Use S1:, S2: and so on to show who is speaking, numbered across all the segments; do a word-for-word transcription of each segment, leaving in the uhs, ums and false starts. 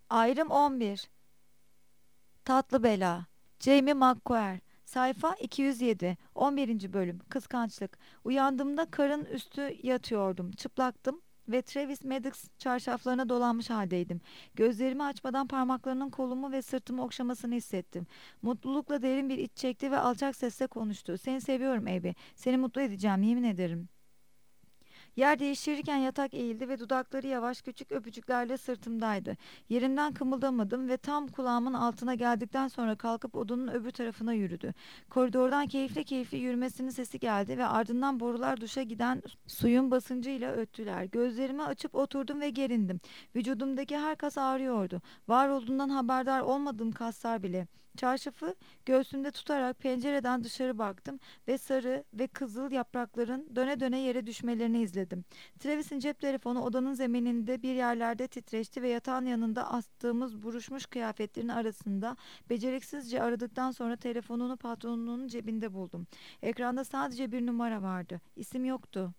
S1: Ayrım on bir. Tatlı Bela. Jamie McQuarrie. Sayfa iki yüz yedi. on birinci bölüm. Kıskançlık. Uyandığımda karın üstü yatıyordum. Çıplaktım ve Travis Maddox çarşaflarına dolanmış haldeydim. Gözlerimi açmadan parmaklarının kolumu ve sırtımı okşamasını hissettim. Mutlulukla derin bir iç çekti ve alçak sesle konuştu. Seni seviyorum Abby. Seni mutlu edeceğim, yemin ederim. Yer değiştirirken yatak eğildi ve dudakları yavaş küçük öpücüklerle sırtımdaydı. Yerimden kımıldamadım ve tam kulağımın altına geldikten sonra kalkıp odanın öbür tarafına yürüdü. Koridordan keyifli keyifli yürümesinin sesi geldi ve ardından borular duşa giden suyun basıncıyla öttüler. Gözlerimi açıp oturdum ve gerindim. Vücudumdaki her kas ağrıyordu. Var olduğundan haberdar olmadığım kaslar bile. Çarşafı göğsümde tutarak pencereden dışarı baktım ve sarı ve kızıl yaprakların döne döne yere düşmelerini izledim. Travis'in cep telefonu odanın zemininde bir yerlerde titreşti ve yatağın yanında astığımız buruşmuş kıyafetlerin arasında beceriksizce aradıktan sonra telefonunu patronunun cebinde buldum. Ekranda sadece bir numara vardı. İsim yoktu.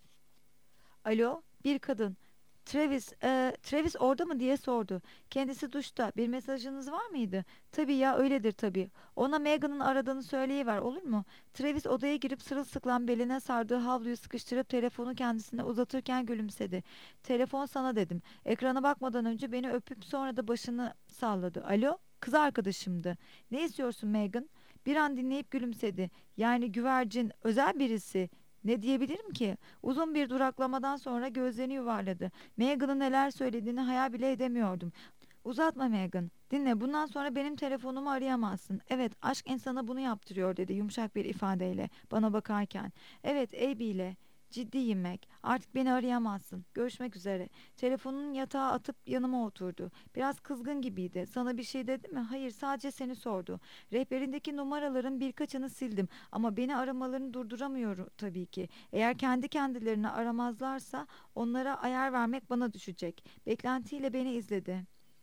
S1: Alo, bir kadın. Travis, e, Travis orada mı diye sordu. Kendisi duşta. Bir mesajınız var mıydı? Tabii ya, öyledir tabii. Ona Megan'ın aradığını söyleyiver, olur mu? Travis odaya girip sırılsıklam beline sardığı havluyu sıkıştırıp telefonu kendisine uzatırken gülümsedi. Telefon sana dedim. Ekrana bakmadan önce beni öpüp sonra da başını salladı. Alo? Kız arkadaşımdı. Ne istiyorsun Megan? Bir an dinleyip gülümsedi. Yani güvercin, özel birisi. Ne diyebilirim ki? Uzun bir duraklamadan sonra gözlerini yuvarladı. Megan'ın neler söylediğini hayal bile edemiyordum. Uzatma Megan. Dinle, bundan sonra benim telefonumu arayamazsın. Evet, aşk insana bunu yaptırıyor dedi yumuşak bir ifadeyle bana bakarken. Evet, Abby ile. Ciddiyim Meg. Artık beni arayamazsın. Görüşmek üzere. Telefonunu yatağa atıp yanıma oturdu. Biraz kızgın gibiydi. Sana bir şey dedi mi? Hayır, sadece seni sordu. Rehberindeki numaraların birkaçını sildim ama beni aramalarını durduramıyorum tabii ki. Eğer kendi kendilerini aramazlarsa onlara ayar vermek bana düşecek. Beklentiyle beni izledi.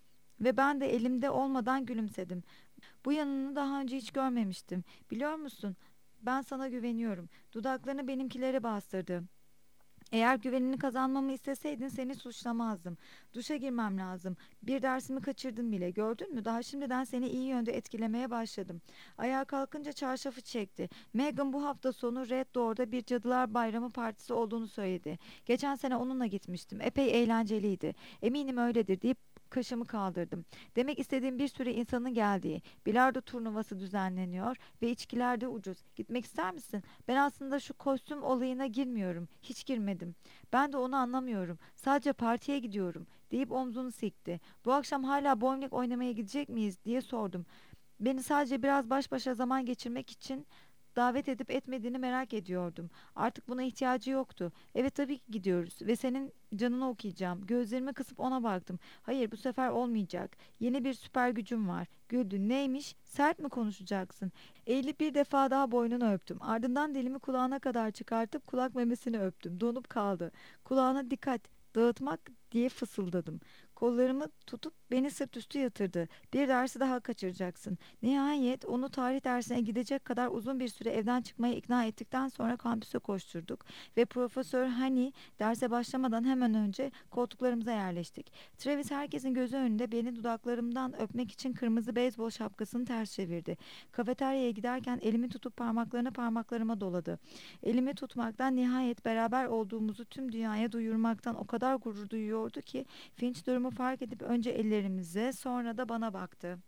S1: Ve ben de elimde olmadan gülümsedim. Bu yanını daha önce hiç görmemiştim. Biliyor musun? Ben sana güveniyorum. Dudaklarını benimkilere bastırdı. Eğer güvenini kazanmamı isteseydin seni suçlamazdım. Duşa girmem lazım. Bir dersimi kaçırdım bile. Gördün mü? Daha şimdiden seni iyi yönde etkilemeye başladım. Ayağa kalkınca çarşafı çekti. Megan bu hafta sonu Red Door'da bir Cadılar Bayramı partisi olduğunu söyledi. Geçen sene onunla gitmiştim. Epey eğlenceliydi. Eminim öyledir deyip kaşımı kaldırdım. Demek istediğim bir sürü insanın geldiği. Bilardo turnuvası düzenleniyor ve içkiler de ucuz. Gitmek ister misin? Ben aslında şu kostüm olayına girmiyorum. Hiç girmedim. Ben de onu anlamıyorum. Sadece partiye gidiyorum deyip omzunu sikti. Bu akşam hala bowling oynamaya gidecek miyiz diye sordum. Beni sadece biraz baş başa zaman geçirmek için davet edip etmediğini merak ediyordum. Artık buna ihtiyacı yoktu. Evet, tabii ki gidiyoruz ve senin canını okuyacağım. Gözlerimi kısıp ona baktım. Hayır, bu sefer olmayacak. Yeni bir süper gücüm var. Güldü. Neymiş? Sert mi konuşacaksın? Eğilip bir defa daha boynunu öptüm. Ardından dilimi kulağına kadar çıkartıp kulak memesini öptüm. Donup kaldı. Kulağına dikkat. Dağıtmak diye fısıldadım. Kollarımı tutup beni sırt üstü yatırdı. Bir dersi daha kaçıracaksın. Nihayet onu tarih dersine gidecek kadar uzun bir süre evden çıkmaya ikna ettikten sonra kampüse koşturduk ve Profesör Hani derse başlamadan hemen önce koltuklarımıza yerleştik. Travis herkesin gözü önünde beni dudaklarımdan öpmek için kırmızı beyzbol şapkasını ters çevirdi. Kafeteryaya giderken elimi tutup parmaklarını parmaklarıma doladı. Elimi tutmaktan, nihayet beraber olduğumuzu tüm dünyaya duyurmaktan o kadar gurur duyuyordu ki Finch durumu fark edip önce ellerimize sonra da bana baktı.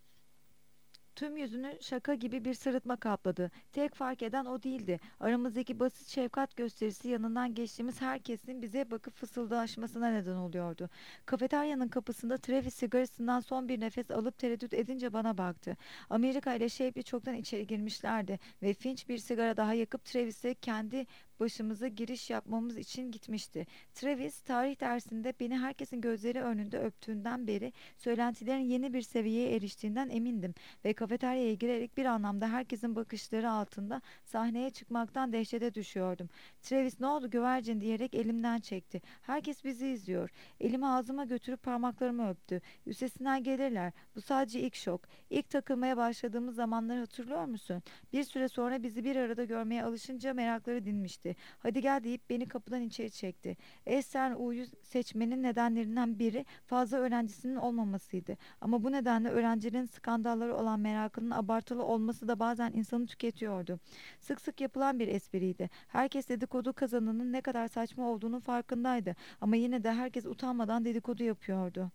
S1: Tüm yüzünü şaka gibi bir sırıtma kapladı. Tek fark eden o değildi. Aramızdaki basit şefkat gösterisi yanından geçtiğimiz herkesin bize bakıp fısıldaşmasına neden oluyordu. Kafeteryanın kapısında Travis sigarasından son bir nefes alıp tereddüt edince bana baktı. Amerika ile Shapley çoktan içeri girmişlerdi ve Finch bir sigara daha yakıp Travis'e kendi başımıza giriş yapmamız için gitmişti. Travis tarih dersinde beni herkesin gözleri önünde öptüğünden beri söylentilerin yeni bir seviyeye eriştiğinden emindim ve kafeteryaya girerek bir anlamda herkesin bakışları altında sahneye çıkmaktan dehşete düşüyordum. Travis ne oldu güvercin diyerek elimden çekti. Herkes bizi izliyor. Elimi ağzıma götürüp parmaklarımı öptü. Üstesinden gelirler. Bu sadece ilk şok. İlk takılmaya başladığımız zamanları hatırlıyor musun? Bir süre sonra bizi bir arada görmeye alışınca merakları dinmişti. dedi. Hadi gel deyip beni kapıdan içeri çekti. Eastern U'yu seçmenin nedenlerinden biri fazla öğrencisinin olmamasıydı. Ama bu nedenle öğrencilerin skandalları olan merakının abartılı olması da bazen insanı tüketiyordu. Sık sık yapılan bir espriydi. Herkes dedikodu kazanının ne kadar saçma olduğunu farkındaydı. Ama yine de herkes utanmadan dedikodu yapıyordu.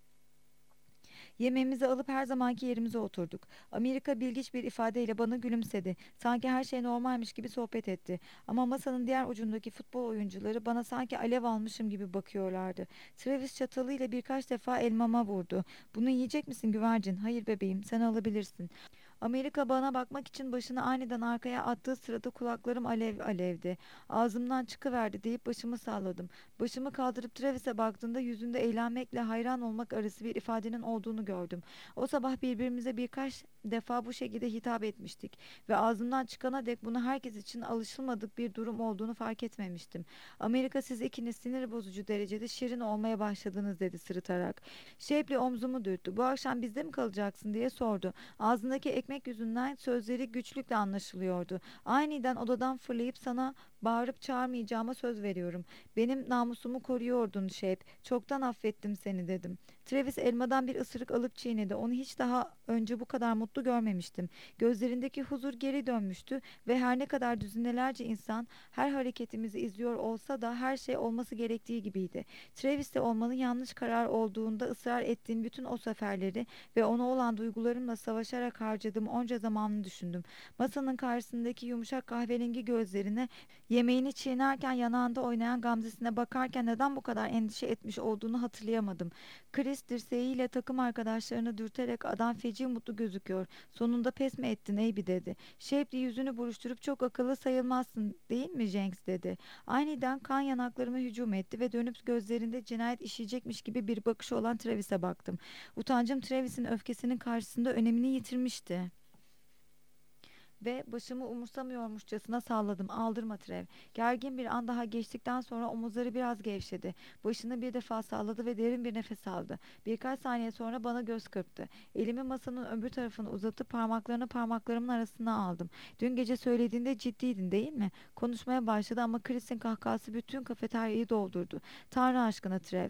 S1: Yemeğimizi alıp her zamanki yerimize oturduk. Amerika bilgiç bir ifadeyle bana gülümsedi. Sanki her şey normalmiş gibi sohbet etti. Ama masanın diğer ucundaki futbol oyuncuları bana sanki alev almışım gibi bakıyorlardı. Travis çatalıyla birkaç defa elmama vurdu. Bunu yiyecek misin güvercin? Hayır bebeğim, sen alabilirsin. Amerika bana bakmak için başını aniden arkaya attığı sırada kulaklarım alev alevdi. Ağzımdan çıkıverdi deyip başımı salladım. Başımı kaldırıp Travis'e baktığımda yüzünde eğlenmekle hayran olmak arası bir ifadenin olduğunu gördüm. O sabah birbirimize birkaç defa bu şekilde hitap etmiştik ve ağzımdan çıkana dek bunu herkes için alışılmadık bir durum olduğunu fark etmemiştim. Amerika, siz ikiniz sinir bozucu derecede şirin olmaya başladınız dedi sırıtarak. Shapley omzumu dürttü. Bu akşam bizde mi kalacaksın diye sordu. Ağzındaki ekmek yüzünden sözleri güçlükle anlaşılıyordu. Aniden odadan fırlayıp sana bağırıp çağırmayacağıma söz veriyorum. Benim namusumu koruyordun Shep. Çoktan affettim seni dedim. Travis elmadan bir ısırık alıp çiğnedi. Onu hiç daha önce bu kadar mutlu görmemiştim. Gözlerindeki huzur geri dönmüştü ve her ne kadar düzinelerce insan her hareketimizi izliyor olsa da her şey olması gerektiği gibiydi. Travis'te olmanın yanlış karar olduğunda ısrar ettiğim bütün o seferleri ve ona olan duygularımla savaşarak harcadığım onca zamanını düşündüm. Masanın karşısındaki yumuşak kahverengi gözlerine, yemeğini çiğnerken yanağında oynayan Gamzesine bakarken neden bu kadar endişe etmiş olduğunu hatırlayamadım. Chris dirseğiyle takım arkadaşlarını dürterek adam feci mutlu gözüküyor. Sonunda pes mi ettin Eybi dedi. Shapley yüzünü buruşturup çok akıllı sayılmazsın değil mi Jenks dedi. Aniden kan yanaklarıma hücum etti ve dönüp gözlerinde cinayet işleyecekmiş gibi bir bakışı olan Travis'e baktım. Utancım Travis'in öfkesinin karşısında önemini yitirmişti. Ve başımı umursamıyormuşçasına salladım. Aldırma Trev. Gergin bir an daha geçtikten sonra omuzları biraz gevşedi. Başını bir defa salladı ve derin bir nefes aldı. Birkaç saniye sonra bana göz kırptı. Elimi masanın öbür tarafına uzatıp parmaklarını parmaklarımın arasına aldım. Dün gece söylediğinde ciddiydin değil mi? Konuşmaya başladı ama Chris'in kahkahası bütün kafeteryayı doldurdu. Tanrı aşkına Trev.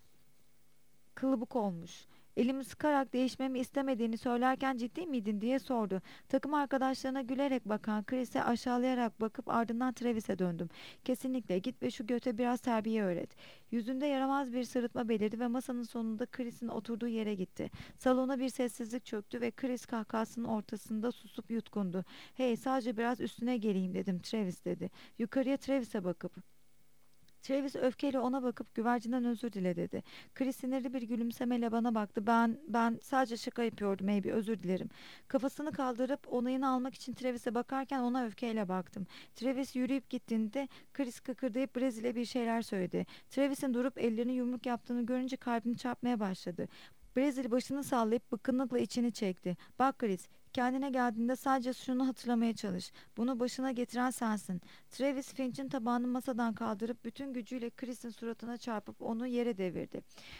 S1: Kılıbık olmuş. Elimi sıkarak değişmemi istemediğini söylerken ciddi miydin diye sordu. Takım arkadaşlarına gülerek bakan Chris'e aşağılayarak bakıp ardından Travis'e döndüm. Kesinlikle git ve şu göte biraz terbiye öğret. Yüzünde yaramaz bir sırıtma belirdi ve masanın sonunda Chris'in oturduğu yere gitti. Salona bir sessizlik çöktü ve Chris kahkahasının ortasında susup yutkundu. Hey, sadece biraz üstüne geleyim dedim. Travis dedi. Yukarıya Travis'e bakıp. Travis öfkeyle ona bakıp güvercinden özür dile dedi. Chris sinirli bir gülümsemeyle bana baktı. Ben ben sadece şaka yapıyordum Maybe, özür dilerim. Kafasını kaldırıp onayını almak için Travis'e bakarken ona öfkeyle baktım. Travis yürüyüp gittiğinde Chris kıkırdayıp Brezilya bir şeyler söyledi. Travis'in durup ellerini yumruk yaptığını görünce kalbim çarpmaya başladı. Brezilya başını sallayıp bıkkınlıkla içini çekti. Bak Chris, kendine geldiğinde sadece şunu hatırlamaya çalış. Bunu başına getiren sensin. Travis Finch'in tabağını masadan kaldırıp bütün gücüyle Chris'in suratına çarpıp onu yere devirdi.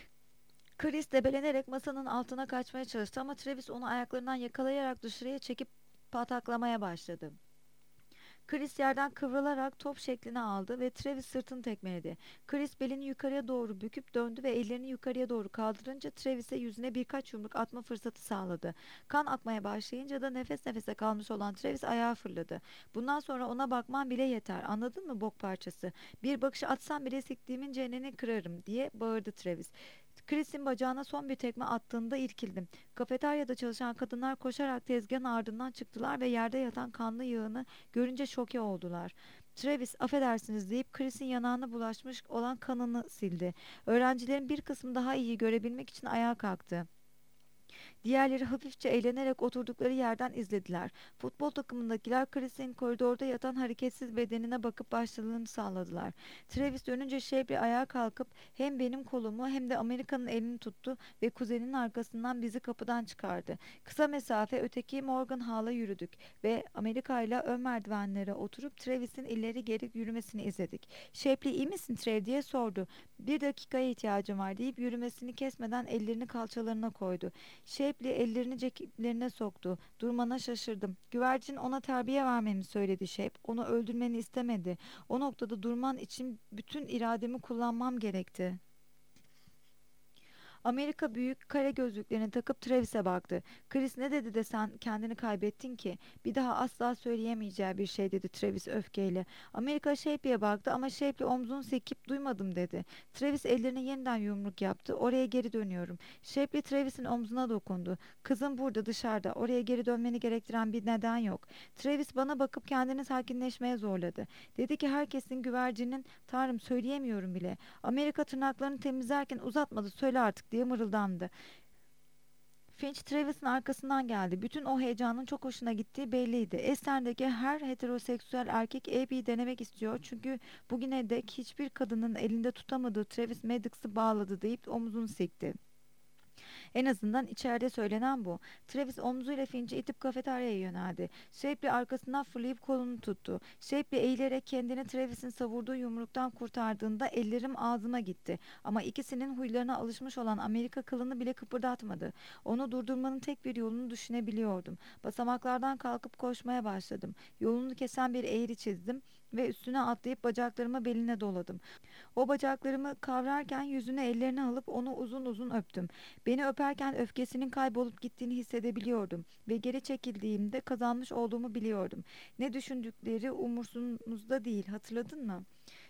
S1: Chris debelenerek masanın altına kaçmaya çalıştı ama Travis onu ayaklarından yakalayarak dışarıya çekip pataklamaya başladı. Chris yerden kıvrılarak top şeklini aldı ve Travis sırtını tekmeledi. Chris belini yukarıya doğru büküp döndü ve ellerini yukarıya doğru kaldırınca Travis'e yüzüne birkaç yumruk atma fırsatı sağladı. Kan akmaya başlayınca da nefes nefese kalmış olan Travis ayağa fırladı. Bundan sonra ona bakman bile yeter. Anladın mı bok parçası? Bir bakış atsam bile siktiğimin çeneni kırarım diye bağırdı Travis. Chris'in bacağına son bir tekme attığında irkildim. Kafeteryada çalışan kadınlar koşarak tezgahın ardından çıktılar ve yerde yatan kanlı yığını görünce şoke oldular. Travis, affedersiniz deyip Chris'in yanağına bulaşmış olan kanını sildi. Öğrencilerin bir kısmı daha iyi görebilmek için ayağa kalktı. Diğerleri hafifçe eğlenerek oturdukları yerden izlediler. Futbol takımındakiler Chris'in koridorda yatan hareketsiz bedenine bakıp başlarını salladılar. Travis dönünce Shelby ayağa kalkıp hem benim kolumu hem de Amerika'nın elini tuttu ve kuzeninin arkasından bizi kapıdan çıkardı. Kısa mesafe öteki Morgan Hall'a yürüdük ve Amerika ile ön merdivenlere oturup Travis'in ileri geri yürümesini izledik. Shelby, iyi misin Trav diye sordu. Bir dakikaya ihtiyacım var deyip yürümesini kesmeden ellerini kalçalarına koydu. Shelby Shapley ellerini ceplerine soktu. Durmana şaşırdım. Güvercin ona terbiye vermemi söyledi Shape. Onu öldürmeni istemedi. O noktada durman için bütün irademi kullanmam gerekti. Amerika büyük kare gözlüklerini takıp Travis'e baktı. Chris ne dedi de sen kendini kaybettin ki? Bir daha asla söyleyemeyeceği bir şey dedi Travis öfkeyle. Amerika Shapley'e baktı ama Shapley omzunu sekip duymadım dedi. Travis ellerine yeniden yumruk yaptı. Oraya geri dönüyorum. Shapley Travis'in omzuna dokundu. Kızım burada dışarıda. Oraya geri dönmeni gerektiren bir neden yok. Travis bana bakıp kendini sakinleşmeye zorladı. Dedi ki herkesin güvercinin Tanrım söyleyemiyorum bile. Amerika tırnaklarını temizlerken uzatmadı söyle artık diye mırıldandı. Finch Travis'in arkasından geldi. Bütün o heyecanın çok hoşuna gittiği belliydi. Ester'deki her heteroseksüel erkek Abby'yi denemek istiyor. Çünkü bugüne dek hiçbir kadının elinde tutamadığı Travis Maddox'ı bağladı deyip omzunu sikti. En azından içeride söylenen bu. Travis omzuyla Finch'i itip kafeteryaya yöneldi. Shapley arkasından fırlayıp kolunu tuttu. Shapley eğilerek kendini Travis'in savurduğu yumruktan kurtardığında ellerim ağzıma gitti. Ama ikisinin huylarına alışmış olan Amerika kılını bile kıpırdatmadı. Onu durdurmanın tek bir yolunu düşünebiliyordum. Basamaklardan kalkıp koşmaya başladım. Yolunu kesen bir eğri çizdim ve üstüne atlayıp bacaklarımı beline doladım. O bacaklarımı kavrarken yüzünü ellerine alıp onu uzun uzun öptüm. Beni öperken öfkesinin kaybolup gittiğini hissedebiliyordum ve geri çekildiğimde kazanmış olduğumu biliyordum. Ne düşündükleri umursumuzda değil, hatırladın mı?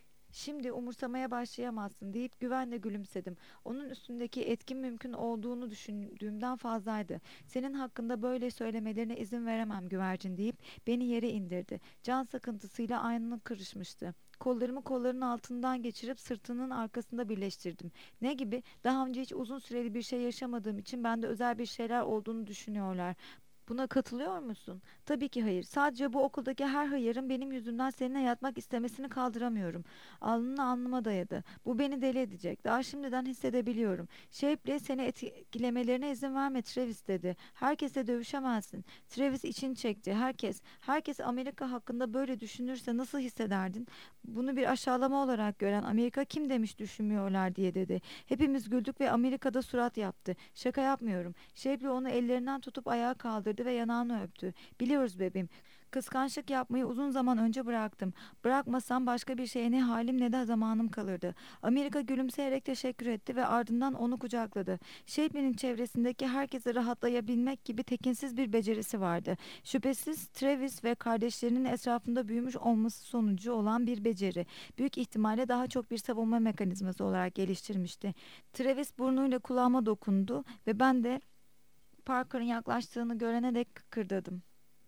S1: Şimdi umursamaya başlayamazsın deyip güvenle gülümsedim. Onun üstündeki etkin mümkün olduğunu düşündüğümden fazlaydı. Senin hakkında böyle söylemelerine izin veremem güvercin deyip beni yere indirdi. Can sıkıntısıyla aynı kırışmıştı. Kollarımı kollarının altından geçirip sırtının arkasında birleştirdim. Ne gibi? Daha önce hiç uzun süreli bir şey yaşamadığım için bende özel bir şeyler olduğunu düşünüyorlar. Buna katılıyor musun? Tabii ki hayır. Sadece bu okuldaki her hıyarın benim yüzümden seninle yatmak istemesini kaldıramıyorum. Alnını alnıma dayadı. Bu beni deli edecek. Daha şimdiden hissedebiliyorum. Shape'le seni etkilemelerine izin verme Travis dedi. Herkesle dövüşemezsin. Travis için çekti. Herkes, herkes Amerika hakkında böyle düşünürse nasıl hissederdin? Bunu bir aşağılama olarak gören Amerika kim demiş düşünmüyorlar diye dedi. Hepimiz güldük ve Amerika'da surat yaptı. Şaka yapmıyorum. Shapley onu ellerinden tutup ayağa kaldırdı ve yanağını öptü. Biliyoruz bebeğim. Kıskançlık yapmayı uzun zaman önce bıraktım. Bırakmasam başka bir şeye ne halim ne de zamanım kalırdı. Amerika gülümseyerek teşekkür etti ve ardından onu kucakladı. Shapley'nin çevresindeki herkese rahatlayabilmek gibi tekinsiz bir becerisi vardı. Şüphesiz Travis ve kardeşlerinin etrafında büyümüş olması sonucu olan bir beceri. Büyük ihtimalle daha çok bir savunma mekanizması olarak geliştirmişti. Travis burnuyla kulağıma dokundu ve ben de Parker'ın yaklaştığını görene dek kıkırdadım.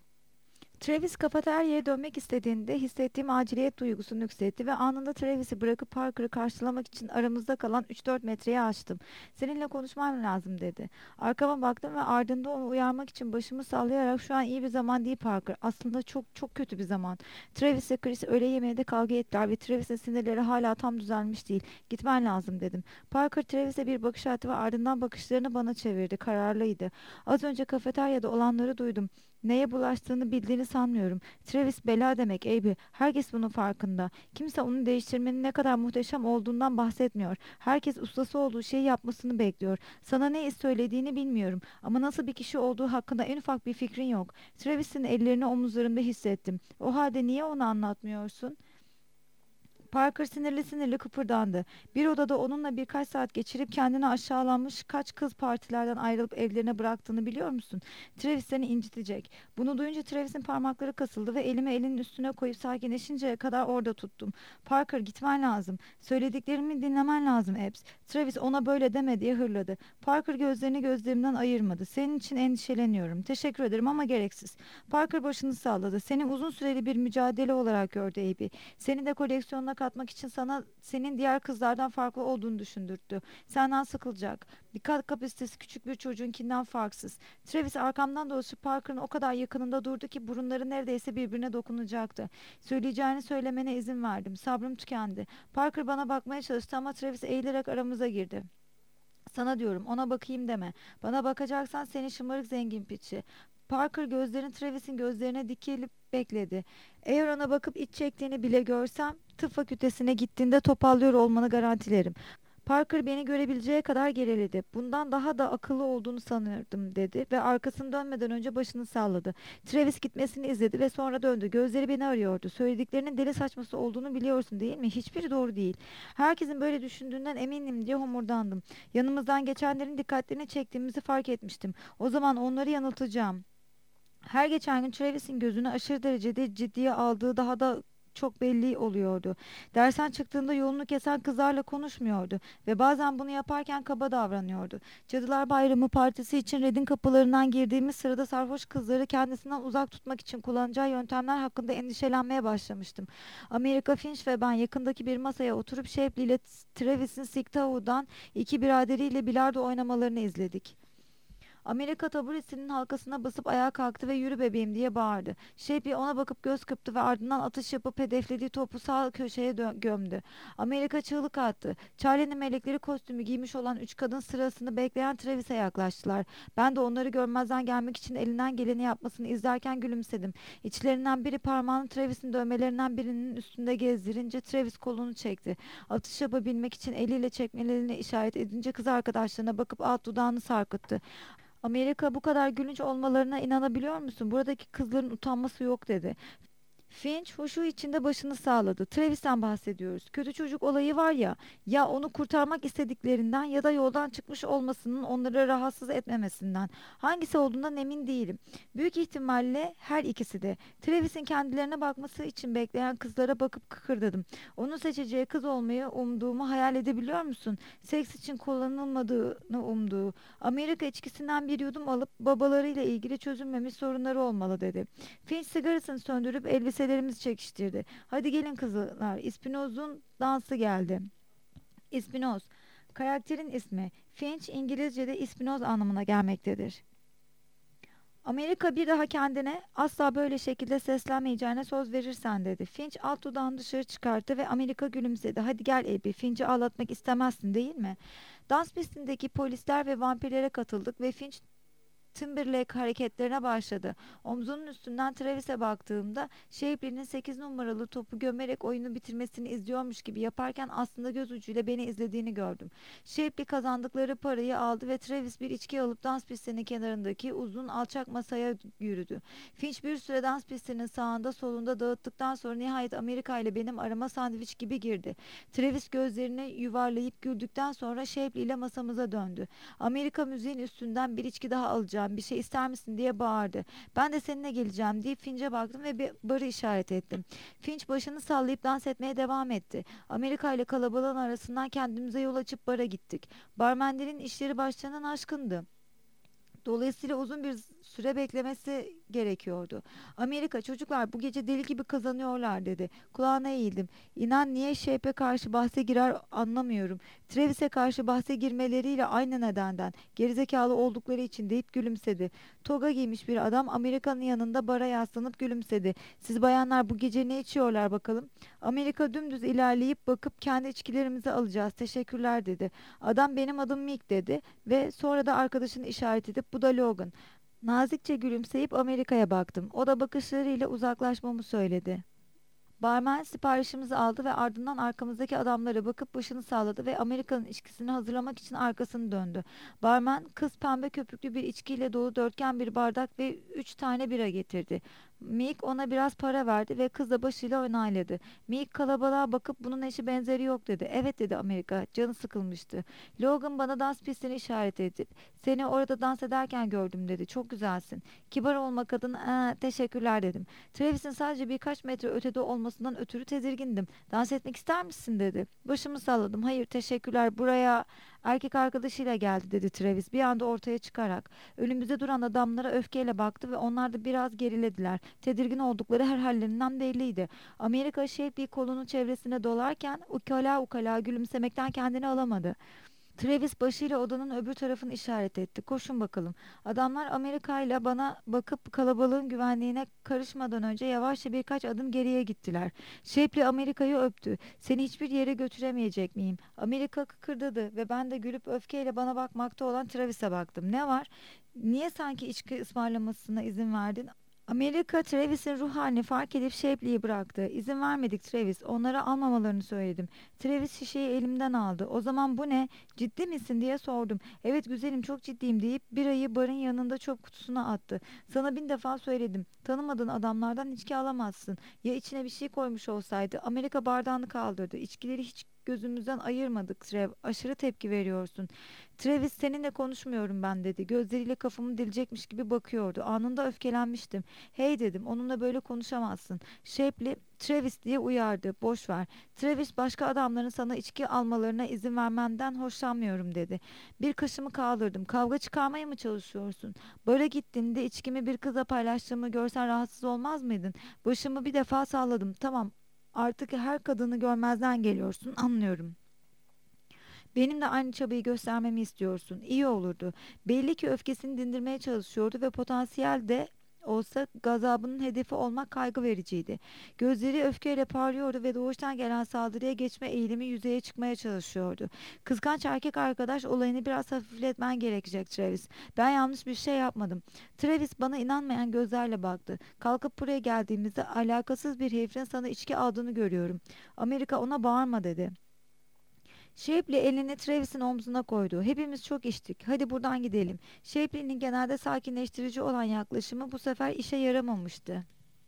S1: Travis kafeteryaya dönmek istediğinde hissettiğim aciliyet duygusunu yükseltti ve anında Travis'i bırakıp Parker'ı karşılamak için aramızda kalan üç dört metreyi aştım. Seninle konuşmam lazım dedi. Arkama baktım ve ardında onu uyarmak için başımı sallayarak şu an iyi bir zaman değil Parker. Aslında çok çok kötü bir zaman. Travis ve Chris öğle yemeğinde kavga ettiler ve Travis'in sinirleri hala tam düzelmiş değil. Gitmen lazım dedim. Parker Travis'e bir bakış attı ve ardından bakışlarını bana çevirdi. Kararlıydı. Az önce kafeteryada olanları duydum. Neye bulaştığını bildiğini sanmıyorum. Travis bela demek Abby. Herkes bunun farkında. Kimse onu değiştirmenin ne kadar muhteşem olduğundan bahsetmiyor. Herkes ustası olduğu şeyi yapmasını bekliyor. Sana ne söylediğini bilmiyorum. Ama nasıl bir kişi olduğu hakkında en ufak bir fikrin yok. Travis'in ellerini omuzlarımda hissettim. O halde niye onu anlatmıyorsun? Parker sinirli sinirli kıpırdandı. Bir odada onunla birkaç saat geçirip kendini aşağılanmış kaç kız partilerden ayrılıp evlerine bıraktığını biliyor musun? Travis seni incitecek. Bunu duyunca Travis'in parmakları kasıldı ve elimi elinin üstüne koyup sakinleşinceye kadar orada tuttum. Parker gitmen lazım. Söylediklerimi dinlemen lazım Epps. Travis ona böyle deme diye hırladı. Parker gözlerini gözlerimden ayırmadı. Senin için endişeleniyorum. Teşekkür ederim ama gereksiz. Parker başını salladı. Seni uzun süreli bir mücadele olarak gördü Abby. Seni de koleksiyonuna katmak için sana senin diğer kızlardan farklı olduğunu düşündürttü. Senden sıkılacak. Dikkat kapasitesi küçük bir çocuğunkinden farksız. Travis arkamdan dolaşıp Parker'ın o kadar yakınında durdu ki burunları neredeyse birbirine dokunacaktı. Söyleyeceğini söylemene izin verdim. Sabrım tükendi. Parker bana bakmaya çalıştı ama Travis eğilerek aramıza girdi. Sana diyorum ona bakayım deme. Bana bakacaksan seni şımarık zengin piçi. Parker gözlerini Travis'in gözlerine dikilip bekledi. Eğer ona bakıp iç çektiğini bile görsem tıp fakültesine gittiğinde topallıyor olmanı garantilerim. Parker beni görebileceği kadar geriledi. Bundan daha da akıllı olduğunu sanırdım dedi ve arkasını dönmeden önce başını salladı. Travis gitmesini izledi ve sonra döndü. Gözleri beni arıyordu. Söylediklerinin deli saçması olduğunu biliyorsun değil mi? Hiçbiri doğru değil. Herkesin böyle düşündüğünden eminim diye homurdandım. Yanımızdan geçenlerin dikkatlerini çektiğimizi fark etmiştim. O zaman onları yanıltacağım. Her geçen gün Travis'in gözünü aşırı derecede ciddiye aldığı daha da çok belli oluyordu. Dersten çıktığında yolunu kesen kızlarla konuşmuyordu ve bazen bunu yaparken kaba davranıyordu. Cadılar Bayramı partisi için Red'in kapılarından girdiğimiz sırada sarhoş kızları kendisinden uzak tutmak için kullanacağı yöntemler hakkında endişelenmeye başlamıştım. Amerika Finch ve ben yakındaki bir masaya oturup Shapley ile Travis'in Sightawoo'dan iki biraderiyle bilardo oynamalarını izledik. Amerika taburesinin halkasına basıp ayağa kalktı ve "Yürü bebeğim" diye bağırdı. Şepi ona bakıp göz kırptı ve ardından atış yapıp hedeflediği topu sağ köşeye dö- gömdü. Amerika çığlık attı. Charlie'nin melekleri kostümü giymiş olan üç kadın sırasını bekleyen Travis'e yaklaştılar. Ben de onları görmezden gelmek için elinden geleni yapmasını izlerken gülümsedim. İçlerinden biri parmağını Travis'in dövmelerinden birinin üstünde gezdirince Travis kolunu çekti. Atış yapabilmek için eliyle çekmelerini işaret edince kız arkadaşlarına bakıp alt dudağını sarkıttı. "Amerika, bu kadar gülünç olmalarına inanabiliyor musun? Buradaki kızların utanması yok" dedi. Finch huşu içinde başını sağladı. Travis'ten bahsediyoruz. Kötü çocuk olayı var ya, ya onu kurtarmak istediklerinden ya da yoldan çıkmış olmasının onları rahatsız etmemesinden. Hangisi olduğundan emin değilim. Büyük ihtimalle her ikisi de. Travis'in kendilerine bakması için bekleyen kızlara bakıp kıkırdadım. Onun seçeceği kız olmayı umduğumu hayal edebiliyor musun? Seks için kullanılmadığını umduğu. Amerika içkisinden bir yudum alıp babalarıyla ilgili çözülmemiş sorunları olmalı dedi. Finch sigarasını söndürüp elbiselerimizi çekiştirdi. "Hadi gelin kızlar." İspinoz'un dansı geldi. İspinoz, karakterin ismi. Finch İngilizce'de ispinoz anlamına gelmektedir. "Amerika, bir daha kendine asla böyle şekilde seslenmeyeceğine söz verirsen" dedi. Finch alt dudağını dışarı çıkarttı ve Amerika gülümsedi. "Hadi gel Abby, Finch'i ağlatmak istemezsin değil mi?" Dans pistindeki polisler ve vampirlere katıldık ve Finch Timberlake hareketlerine başladı. Omzunun üstünden Travis'e baktığımda Shapley'nin sekiz numaralı topu gömerek oyunu bitirmesini izliyormuş gibi yaparken aslında göz ucuyla beni izlediğini gördüm. Shapley kazandıkları parayı aldı ve Travis bir içki alıp dans pistinin kenarındaki uzun alçak masaya yürüdü. Finch bir süre dans pistinin sağında solunda dağıttıktan sonra nihayet Amerika ile benim arama sandviç gibi girdi. Travis gözlerini yuvarlayıp güldükten sonra Shapley ile masamıza döndü. "Amerika, müziğin üstünden bir içki daha alacağım. Bir şey ister misin?" diye bağırdı. Ben de "Seninle geleceğim" deyip Finch'e baktım ve bir barı işaret ettim. Finch başını sallayıp dans etmeye devam etti. Amerika ile kalabalığın arasından kendimize yol açıp bara gittik. Barmenlerin işleri başlarından aşkındı. Dolayısıyla uzun bir süre beklemesi gerekiyordu. "Amerika, çocuklar bu gece deli gibi kazanıyorlar" dedi. Kulağına eğildim. İnan niye Shape'e karşı bahse girer anlamıyorum. Travis'e karşı bahse girmeleriyle aynı nedenden. Gerizekalı oldukları için deyip gülümsedi. Toga giymiş bir adam Amerika'nın yanında bara yaslanıp gülümsedi. "Siz bayanlar bu gece ne içiyorlar bakalım?" Amerika dümdüz ilerleyip bakıp "Kendi içkilerimizi alacağız, teşekkürler" dedi. Adam "Benim adım Mick" dedi ve sonra da arkadaşını işaret edip "Bu da Logan." Nazikçe gülümseyip Amerika'ya baktım. O da bakışlarıyla uzaklaşmamı söyledi. Barmen siparişimizi aldı ve ardından arkamızdaki adamlara bakıp başını salladı ve Amerika'nın içkisini hazırlamak için arkasını döndü. Barmen kız pembe köpüklü bir içkiyle dolu dörtgen bir bardak ve üç tane bira getirdi. Mick ona biraz para verdi ve kız da başıyla onayladı. Mick kalabalığa bakıp "Bunun eşi benzeri yok" dedi. "Evet" dedi Amerika. Canı sıkılmıştı. Logan bana dans pistini işaret edip "Seni orada dans ederken gördüm" dedi. "Çok güzelsin." Kibar olmak adına "Ee, teşekkürler" dedim. Travis'in sadece birkaç metre ötede olmasından ötürü tedirgindim. "Dans etmek ister misin?" dedi. Başımı salladım. "Hayır teşekkürler, buraya erkek arkadaşıyla geldi" dedi Travis bir anda ortaya çıkarak. Önümüzde duran adamlara öfkeyle baktı ve onlar da biraz gerilediler. Tedirgin oldukları her hallerinden belliydi. Amerika Shapley kolunun çevresine dolarken ukala ukala gülümsemekten kendini alamadı. Travis başıyla odanın öbür tarafını işaret etti. "Koşun bakalım." Adamlar Amerika ile bana bakıp kalabalığın güvenliğine karışmadan önce yavaşça birkaç adım geriye gittiler. Shapley Amerika'yı öptü. "Seni hiçbir yere götüremeyecek miyim?" Amerika kıkırdadı ve ben de gülüp öfkeyle bana bakmakta olan Travis'e baktım. "Ne var? Niye sanki içki ısmarlamasına izin verdin?" Amerika, Travis'in ruh halini fark edip Shapley'i bıraktı. İzin vermedik Travis. Onlara almamalarını söyledim. Travis şişeyi elimden aldı. O zaman bu ne? Ciddi misin diye sordum. Evet güzelim çok ciddiyim deyip birayı barın yanında çöp kutusuna attı. Sana bin defa söyledim. Tanımadığın adamlardan içki alamazsın. Ya içine bir şey koymuş olsaydı? Amerika bardağını kaldırdı. İçkileri hiç gözümüzden ayırmadık Trev. Aşırı tepki veriyorsun. Travis seninle konuşmuyorum ben dedi. Gözleriyle kafamı dilecekmiş gibi bakıyordu. Anında öfkelenmiştim. Hey dedim, onunla böyle konuşamazsın. Shapley, Travis diye uyardı. Boş ver. Travis başka adamların sana içki almalarına izin vermenden hoşlanmıyorum dedi. Bir kaşımı kaldırdım. Kavga çıkarmaya mı çalışıyorsun? Bara gittiğinde içkimi bir kızla paylaştığımı görsen rahatsız olmaz mıydın? Başımı bir defa salladım. Tamam. Artık her kadını görmezden geliyorsun. Anlıyorum. Benim de aynı çabayı göstermemi istiyorsun. İyi olurdu. Belli ki öfkesini dindirmeye çalışıyordu ve potansiyel de olsa gazabının hedefi olmak kaygı vericiydi. Gözleri öfkeyle parlıyordu ve doğuştan gelen saldırıya geçme eğilimi yüzeye çıkmaya çalışıyordu. Kıskanç erkek arkadaş olayını biraz hafifletmen gerekecek Travis. Ben yanlış bir şey yapmadım. Travis bana inanmayan gözlerle baktı. Kalkıp buraya geldiğimizde alakasız bir herifin sana içki aldığını görüyorum. Amerika ona bağırma dedi. Shapley elini Travis'in omzuna koydu. Hepimiz çok içtik. Hadi buradan gidelim. Shapley'nin genelde sakinleştirici olan yaklaşımı bu sefer işe yaramamıştı.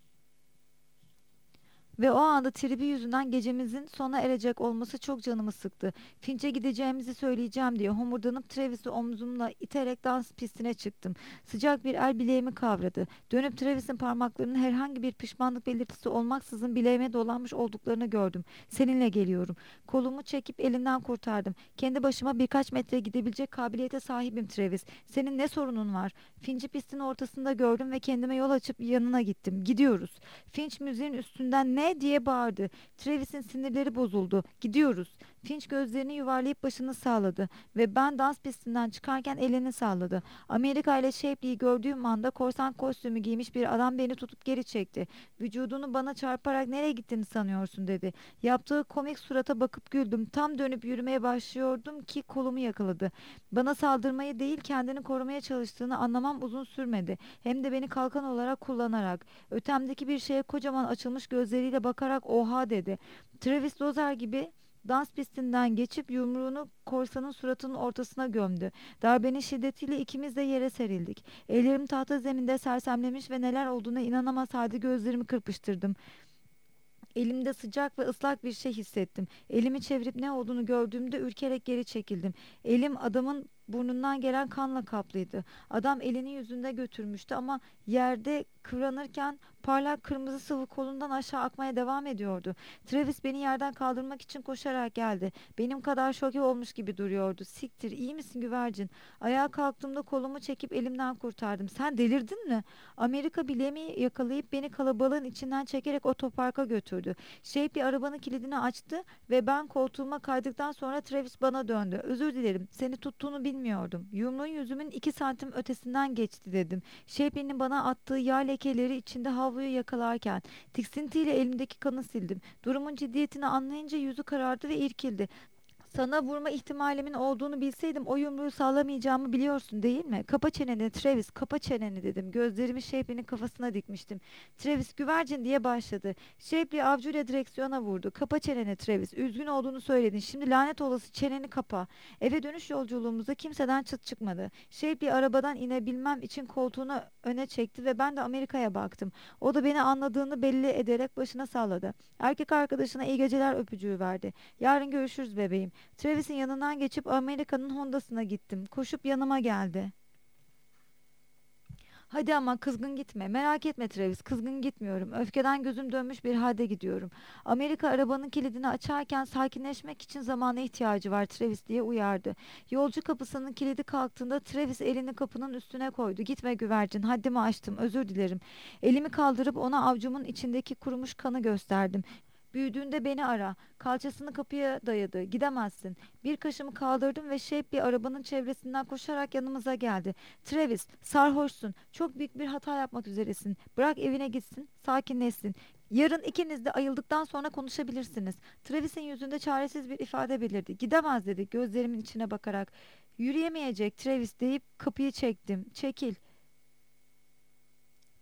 S1: Ve o anda tribi yüzünden gecemizin sona erecek olması çok canımı sıktı. Finch'e gideceğimizi söyleyeceğim diye homurdanıp Travis'i omzumla iterek dans pistine çıktım. Sıcak bir el bileğimi kavradı. Dönüp Travis'in parmaklarının herhangi bir pişmanlık belirtisi olmaksızın bileğime dolanmış olduklarını gördüm. Seninle geliyorum. Kolumu çekip elinden kurtardım. Kendi başıma birkaç metre gidebilecek kabiliyete sahibim Travis. Senin ne sorunun var? Finch'i pistin ortasında gördüm ve kendime yol açıp yanına gittim. Gidiyoruz. Finch müziğin üstünden ne diye bağırdı. Travis'in sinirleri bozuldu. Gidiyoruz. Finch gözlerini yuvarlayıp başını sağladı ve ben dans pistinden çıkarken elini salladı. Amerika ile Shapley'i gördüğüm anda korsan kostümü giymiş bir adam beni tutup geri çekti. Vücudunu bana çarparak nereye gittiğini sanıyorsun dedi. Yaptığı komik surata bakıp güldüm. Tam dönüp yürümeye başlıyordum ki kolumu yakaladı. Bana saldırmayı değil kendini korumaya çalıştığını anlamam uzun sürmedi. Hem de beni kalkan olarak kullanarak. Ötemdeki bir şeye kocaman açılmış gözleriyle bakarak oha dedi. Travis Dozer gibi dans pistinden geçip yumruğunu korsanın suratının ortasına gömdü. Darbenin şiddetiyle ikimiz de yere serildik. Ellerim tahta zeminde sersemlemiş ve neler olduğuna inanamaz halde gözlerimi kırpıştırdım. Elimde sıcak ve ıslak bir şey hissettim. Elimi çevirip ne olduğunu gördüğümde ürkerek geri çekildim. Elim adamın burnundan gelen kanla kaplıydı. Adam elini yüzünde götürmüştü ama yerde kıvranırken parlak kırmızı sıvı kolundan aşağı akmaya devam ediyordu. Travis beni yerden kaldırmak için koşarak geldi. Benim kadar şoke olmuş gibi duruyordu. Siktir, iyi misin güvercin? Ayağa kalktığımda kolumu çekip elimden kurtardım. Sen delirdin mi? Amerika bileğimi yakalayıp beni kalabalığın içinden çekerek otoparka götürdü. Shapley arabanın kilidini açtı ve ben koltuğuma kaydıktan sonra Travis bana döndü. Özür dilerim, seni tuttuğunu bilmiyordum. Yumruğun yüzümün iki santim ötesinden geçti dedim. Shapley'nin bana attığı yağ lekeleri içinde havluyu yakalarken tiksintiyle elimdeki kanı sildim. Durumun ciddiyetini anlayınca yüzü karardı ve irkildi. Sana vurma ihtimalimin olduğunu bilseydim o yumruğu sallamayacağımı biliyorsun değil mi? Kapa çeneni Travis, kapa çeneni dedim. Gözlerimi Shapley'nin kafasına dikmiştim. Travis güvercin diye başladı. Shapley avcuyla direksiyona vurdu. Kapa çeneni Travis. Üzgün olduğunu söyledin. Şimdi lanet olası çeneni kapa. Eve dönüş yolculuğumuzda kimseden çıt çıkmadı. Shapley arabadan inebilmem için koltuğunu öne çekti ve ben de Amerika'ya baktım. O da beni anladığını belli ederek başına salladı. Erkek arkadaşına iyi geceler öpücüğü verdi. Yarın görüşürüz bebeğim. Travis'in yanından geçip Amerika'nın Honda'sına gittim. Koşup yanıma geldi. Hadi ama kızgın gitme. Merak etme Travis, kızgın gitmiyorum. Öfkeden gözüm dönmüş bir halde gidiyorum. Amerika arabanın kilidini açarken sakinleşmek için zamana ihtiyacı var Travis diye uyardı. Yolcu kapısının kilidi kalktığında Travis elini kapının üstüne koydu. Gitme güvercin, haddimi aştım, özür dilerim. Elimi kaldırıp ona avcumun içindeki kurumuş kanı gösterdim. Büyüdüğünde beni ara. Kalçasını kapıya dayadı. Gidemezsin. Bir kaşımı kaldırdım ve Shapley arabanın çevresinden koşarak yanımıza geldi. Travis, sarhoşsun. Çok büyük bir hata yapmak üzeresin. Bırak evine gitsin, sakinleşsin. Yarın ikiniz de ayıldıktan sonra konuşabilirsiniz. Travis'in yüzünde çaresiz bir ifade belirdi. Gidemez dedi gözlerimin içine bakarak. Yürüyemeyecek Travis deyip kapıyı çektim. Çekil.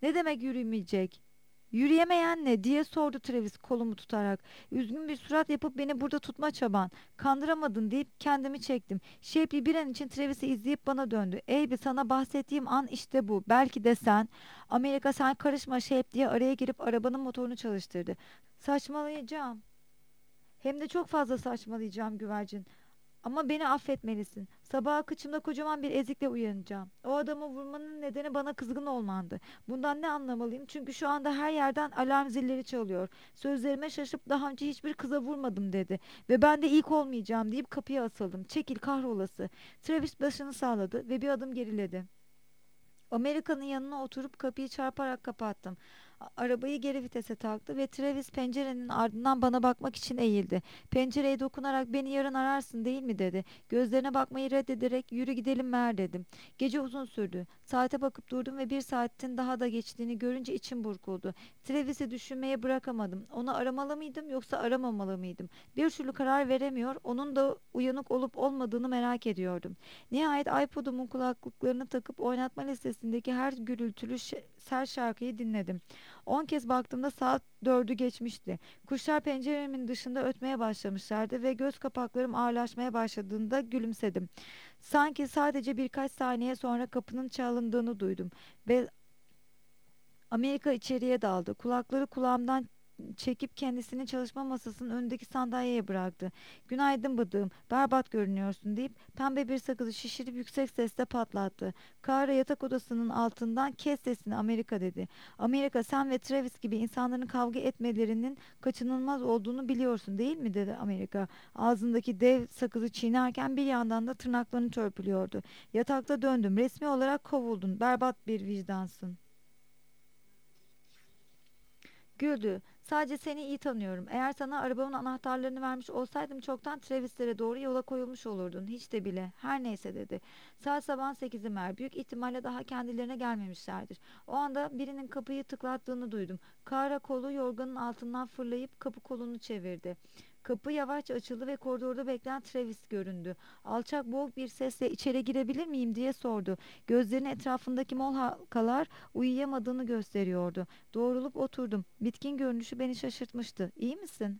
S1: Ne demek yürümeyecek? Yürüyemeyen ne diye sordu Travis kolumu tutarak. Üzgün bir surat yapıp beni burada tutma çaban. Kandıramadın deyip kendimi çektim. Shapley bir an için Travis'i izleyip bana döndü. Eybi sana bahsettiğim an işte bu. Belki de sen. Amerika sen karışma Shapley diye araya girip arabanın motorunu çalıştırdı. Saçmalayacağım. Hem de çok fazla saçmalayacağım güvercin. Ama beni affetmelisin. Sabaha kıçımda kocaman bir ezikle uyanacağım. O adamı vurmanın nedeni bana kızgın olmandı. Bundan ne anlamalıyım? Çünkü şu anda her yerden alarm zilleri çalıyor. Sözlerime şaşıp daha önce hiçbir kıza vurmadım dedi. Ve ben de ilk olmayacağım deyip kapıya asıldım. Çekil kahrolası. Travis başını sağladı ve bir adım geriledi. Amerika'nın yanına oturup kapıyı çarparak kapattım. A- Arabayı geri vitese taktı ve Travis pencerenin ardından bana bakmak için eğildi. Pencereye dokunarak beni yarın ararsın değil mi dedi. Gözlerine bakmayı reddederek yürü gidelim Mer dedim. Gece uzun sürdü. Saate bakıp durdum ve bir saatin daha da geçtiğini görünce içim burkuldu. Travis'i düşünmeye bırakamadım. Onu aramalı mıydım yoksa aramamalı mıydım? Bir türlü karar veremiyor, onun da uyanık olup olmadığını merak ediyordum. Nihayet iPod'umun kulaklıklarını takıp oynatma listesindeki her gürültülü şe- ser şarkıyı dinledim. On kez baktığımda saat dördü geçmişti. Kuşlar penceremin dışında ötmeye başlamışlardı ve göz kapaklarım ağırlaşmaya başladığında gülümsedim. Sanki sadece birkaç saniye sonra kapının çalındığını duydum ve Amerika içeriye daldı. Kulakları kulağımdan çekip kendisini çalışma masasının önündeki sandalyeye bıraktı. Günaydın bıdığım, berbat görünüyorsun deyip pembe bir sakızı şişirip yüksek sesle patlattı. Kara yatak odasının altından kes sesini Amerika dedi. Amerika sen ve Travis gibi insanların kavga etmelerinin kaçınılmaz olduğunu biliyorsun değil mi dedi Amerika. Ağzındaki dev sakızı çiğnerken bir yandan da tırnaklarını törpülüyordu. Yatakta döndüm. Resmi olarak kovuldun. Berbat bir vicdansın. Güldü. Sadece seni iyi tanıyorum. Eğer sana arabamın anahtarlarını vermiş olsaydım çoktan Travis'lere doğru yola koyulmuş olurdun. Hiç de bile. Her neyse dedi. Saat sabahın sekizi mer. Büyük ihtimalle daha kendilerine gelmemişlerdir. O anda birinin kapıyı tıklattığını duydum. Kara kolu yorganın altından fırlayıp kapı kolunu çevirdi. Kapı yavaşça açıldı ve koridorda bekleyen Travis göründü. Alçak boğuk bir sesle içeri girebilir miyim diye sordu. Gözlerinin etrafındaki mor halkalar uyuyamadığını gösteriyordu. Doğrulup oturdum. Bitkin görünüşü beni şaşırtmıştı. İyi misin?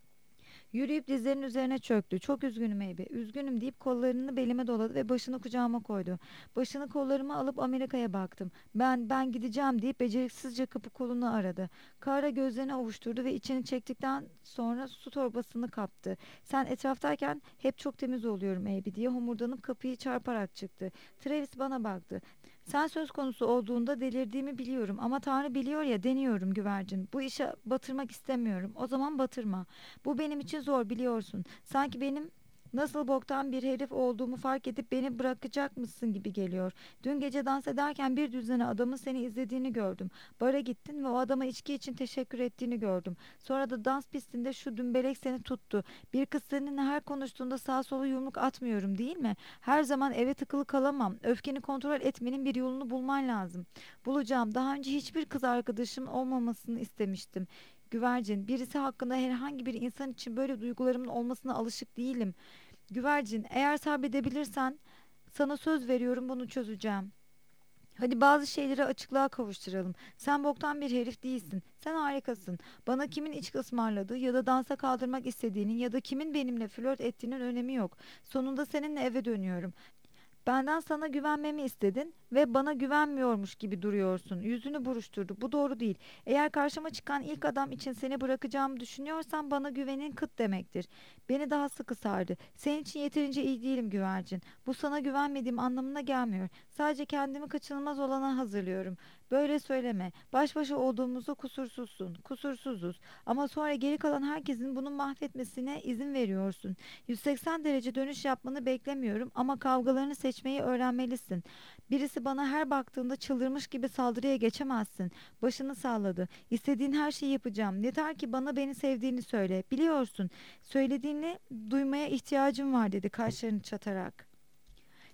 S1: Yürüyüp dizlerinin üzerine çöktü. Çok üzgünüm Eybi. Üzgünüm deyip kollarını belime doladı ve başını kucağıma koydu. Başını kollarıma alıp Amerika'ya baktım. Ben, ben gideceğim deyip beceriksizce kapı kolunu aradı. Kara gözlerini ovuşturdu ve içini çektikten sonra su torbasını kaptı. Sen etraftayken hep çok temiz oluyorum Eybi diye homurdanıp kapıyı çarparak çıktı. Travis bana baktı. Sen söz konusu olduğunda delirdiğimi biliyorum ama Tanrı biliyor ya deniyorum güvercin. Bu işe batırmak istemiyorum. O zaman batırma. Bu benim için zor biliyorsun. Sanki benim nasıl boktan bir herif olduğumu fark edip beni bırakacak mısın gibi geliyor. Dün gece dans ederken bir düzene adamın seni izlediğini gördüm. Bara gittin ve o adama içki için teşekkür ettiğini gördüm. Sonra da dans pistinde şu dümbelek seni tuttu. Bir kız seninle her konuştuğunda sağ sola yumruk atmıyorum değil mi? Her zaman eve tıkılı kalamam. Öfkeni kontrol etmenin bir yolunu bulman lazım. Bulacağım. Daha önce hiçbir kız arkadaşım olmamasını istemiştim. Güvercin, birisi hakkında herhangi bir insan için böyle duygularımın olmasına alışık değilim. Güvercin, eğer sabredebilirsen sana söz veriyorum bunu çözeceğim. Hadi bazı şeyleri açıklığa kavuşturalım. Sen boktan bir herif değilsin. Sen harikasın. Bana kimin içki ısmarladığı ya da dansa kaldırmak istediğinin ya da kimin benimle flört ettiğinin önemi yok. Sonunda seninle eve dönüyorum. Benden sana güvenmemi istedin ve bana güvenmiyormuş gibi duruyorsun. Yüzünü buruşturdu. Bu doğru değil. Eğer karşıma çıkan ilk adam için seni bırakacağımı düşünüyorsan bana güvenin kıt demektir. Beni daha sıkı sardı. Senin için yeterince iyi değilim güvercin. Bu sana güvenmediğim anlamına gelmiyor. Sadece kendimi kaçınılmaz olana hazırlıyorum. Böyle söyleme. Baş başa olduğumuzda kusursuzsun. Kusursuzuz. Ama sonra geri kalan herkesin bunu mahvetmesine izin veriyorsun. yüz seksen derece dönüş yapmanı beklemiyorum ama kavgalarını seçmeyi öğrenmelisin. Birisi bana her baktığında çıldırmış gibi saldırıya geçemezsin. Başını salladı. İstediğin her şeyi yapacağım. Yeter ki bana beni sevdiğini söyle. Biliyorsun. Söylediğini duymaya ihtiyacım var dedi kaşlarını çatarak.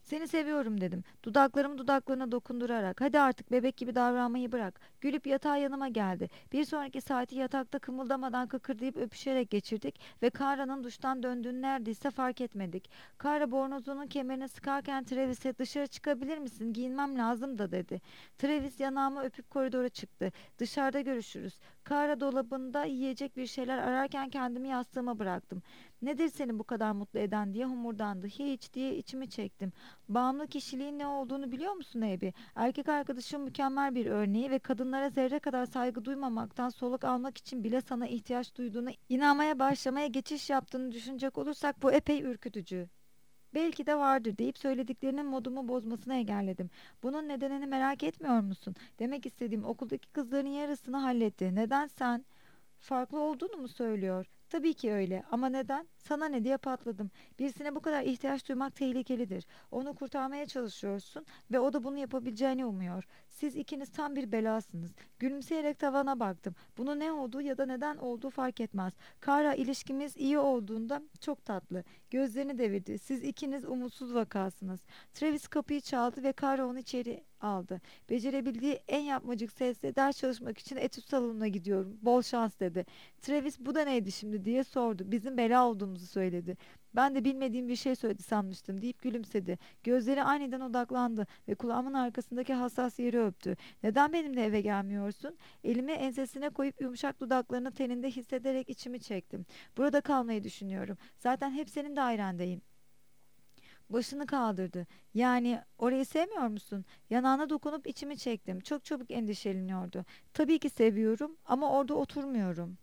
S1: Seni seviyorum dedim. Dudaklarımı dudaklarına dokundurarak. Hadi artık bebek gibi davranmayı bırak. Gülüp yatağa yanıma geldi. Bir sonraki saati yatakta kımıldamadan kıkırdayıp öpüşerek geçirdik ve Kara'nın duştan döndüğünü neredeyse fark etmedik. Kara bornozunun kemerini sıkarken Travis'e dışarı çıkabilir misin? Giyinmem lazım da dedi. Travis yanağımı öpüp koridora çıktı. Dışarıda görüşürüz. Kara dolabında yiyecek bir şeyler ararken kendimi yastığıma bıraktım. Nedir seni bu kadar mutlu eden diye homurdandı. Hiç diye içimi çektim. Bağımlı kişiliğin ne olduğunu biliyor musun Ebi? Erkek arkadaşım mükemmel bir örneği ve kadınlara zerre kadar saygı duymamaktan soluk almak için bile sana ihtiyaç duyduğunu inanmaya başlamaya geçiş yaptığını düşünecek olursak bu epey ürkütücü. Belki de vardır deyip söylediklerinin modumu bozmasını engelledim. Bunun nedenini merak etmiyor musun? Demek istediğim okuldaki kızların yarısını halletti. Neden sen? Farklı olduğunu mu söylüyor? Tabii ki öyle ama neden? Sana ne diye patladım. Birisine bu kadar ihtiyaç duymak tehlikelidir. Onu kurtarmaya çalışıyorsun ve o da bunu yapabileceğini umuyor. Siz ikiniz tam bir belasınız. Gülümseyerek tavana baktım. Bunu ne olduğu ya da neden olduğu fark etmez. Kara ilişkimiz iyi olduğunda çok tatlı. Gözlerini devirdi. Siz ikiniz umutsuz vakasınız. Travis kapıyı çaldı ve Kara onu içeri aldı. Becerebildiği en yapmacık sesle ders çalışmak için etüt salonuna gidiyorum. Bol şans dedi. Travis bu da neydi şimdi diye sordu. Bizim bela olduğumuzu söyledi. Ben de bilmediğim bir şey söyledi sanmıştım deyip gülümsedi. Gözleri aniden odaklandı ve kulağımın arkasındaki hassas yeri öptü. Neden benimle eve gelmiyorsun? Elimi ensesine koyup yumuşak dudaklarını teninde hissederek içimi çektim. Burada kalmayı düşünüyorum. Zaten hep senin dairendeyim. Başını kaldırdı. Yani orayı sevmiyor musun? Yanağına dokunup içimi çektim. Çok çabuk endişeleniyordu. Tabii ki seviyorum ama orada oturmuyorum.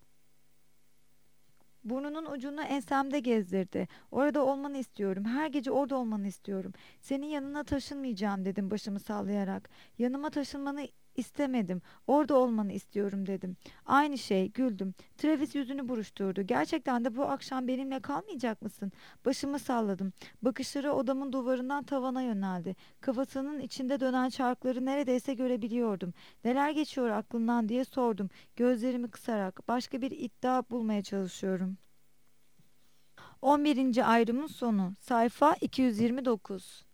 S1: Burnunun ucunu ensemde gezdirdi. Orada olmanı istiyorum. Her gece orada olmanı istiyorum. Senin yanına taşınmayacağım dedim başımı sallayarak. Yanıma taşınmanı istemedim. Orada olmanı istiyorum dedim. Aynı şey güldüm. Travis yüzünü buruşturdu. Gerçekten de bu akşam benimle kalmayacak mısın? Başımı salladım. Bakışları odamın duvarından tavana yöneldi. Kafasının içinde dönen çarkları neredeyse görebiliyordum. Neler geçiyor aklından diye sordum. Gözlerimi kısarak başka bir iddia bulmaya çalışıyorum. On birinci ayrımın sonu. Sayfa iki yüz yirmi dokuz.